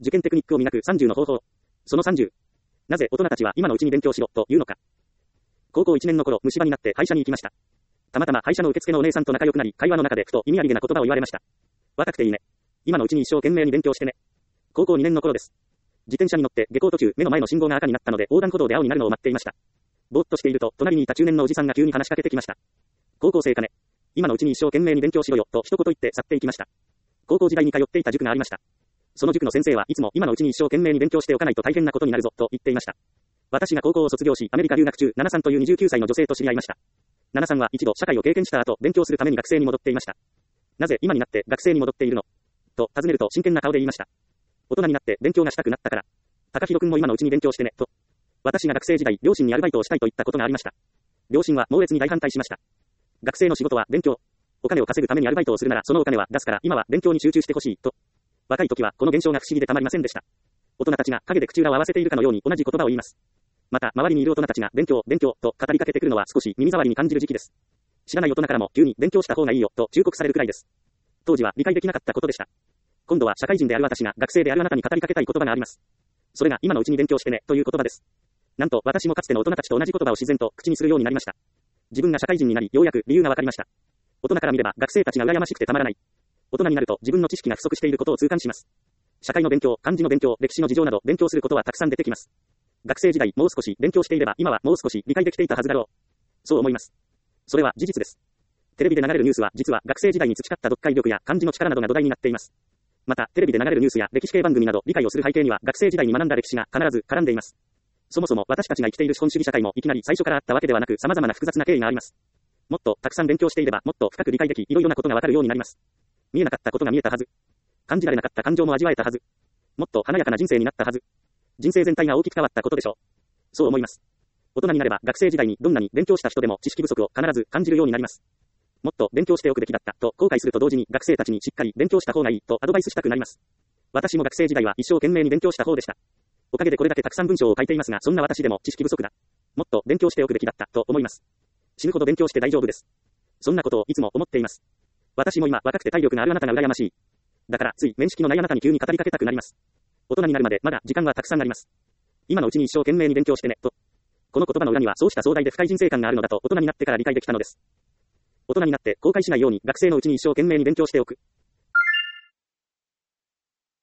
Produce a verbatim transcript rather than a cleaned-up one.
受験テクニックを磨くさんじゅうの方法。そのさんじゅう。なぜ大人たちは今のうちに勉強しろというのか。高校いちねんの頃、虫歯になって歯医者に行きました。たまたま歯医者の受付のお姉さんと仲良くなり、会話の中でふと意味ありげな言葉を言われました。若くていいね。今のうちに一生懸命に勉強してね。高校にねんの頃です。自転車に乗って下校途中、目の前の信号が赤になったので横断歩道で青になるのを待っていました。ぼーっとしていると、隣にいた中年のおじさんが急に話しかけてきました。高校生かね。今のうちに一生懸命に勉強しろよ、と一言言って去っていきました。高校時代に通っていた塾がありました。その塾の先生はいつも今のうちに一生懸命に勉強しておかないと大変なことになるぞ、と言っていました。私が高校を卒業し、アメリカ留学中、ナナさんというにじゅうきゅうさいの女性と知り合いました。ナナさんは一度社会を経験した後、勉強するために学生に戻っていました。なぜ今になって学生に戻っているのと尋ねると真剣な顔で言いました。大人になって勉強がしたくなったから。高弘くんも今のうちに勉強してね、と。私が学生時代、両親にアルバイトをしたいと言ったことがありました。両親は猛烈に大反対しました。学生の仕事は勉強。お金を稼ぐためにアルバイトをするならそのお金は出すから今は勉強に集中してほしい、と。若い時はこの現象が不思議でたまりませんでした。大人たちが陰で口裏を合わせているかのように同じ言葉を言います。また、周りにいる大人たちが勉強、勉強、と語りかけてくるのは少し耳障りに感じる時期です。知らない大人からも急に勉強した方がいいよ、と忠告されるくらいです。当時は理解できなかったことでした。今度は社会人である私が学生であるあなたに語りかけたい言葉があります。それが今のうちに勉強してね、という言葉です。なんと私もかつての大人たちと同じ言葉を自然と口にするようになりました。自分が社会人になり、ようやく理由がわかりました。大人から見れば学生たちが羨ましくてたまらない。大人になると自分の知識が不足していることを痛感します。社会の勉強、漢字の勉強、歴史の事情など勉強することはたくさん出てきます。学生時代もう少し勉強していれば今はもう少し理解できていたはずだろう。そう思います。それは事実です。テレビで流れるニュースは実は学生時代に培った読解力や漢字の力などが土台になっています。また、テレビで流れるニュースや歴史系番組など理解をする背景には学生時代に学んだ歴史が必ず絡んでいます。そもそも私たちが生きている資本主義社会もいきなり最初からあったわけではなく様々な複雑な経緯があります。もっとたくさん勉強していればもっと深く理解でき、いろいろなことがわかるようになります。見えなかったことが見えたはず。感じられなかった感情も味わえたはず。もっと華やかな人生になったはず。人生全体が大きく変わったことでしょう。そう思います。大人になれば学生時代にどんなに勉強した人でも知識不足を必ず感じるようになります。もっと勉強しておくべきだったと後悔すると同時に学生たちにしっかり勉強した方がいいとアドバイスしたくなります。私も学生時代は一生懸命に勉強した方でした。おかげでこれだけたくさん文章を書いていますが、そんな私でも知識不足だ。もっと勉強しておくべきだったと思います。死ぬほど勉強して大丈夫です。そんなことをいつも思っています。私も今若くて体力があるあなたが羨ましい。だからつい面識のないあなたに急に語りかけたくなります。大人になるまでまだ時間はたくさんあります。今のうちに一生懸命に勉強してね、と。この言葉の裏にはそうした壮大で深い人生観があるのだと大人になってから理解できたのです。大人になって後悔しないように学生のうちに一生懸命に勉強しておく。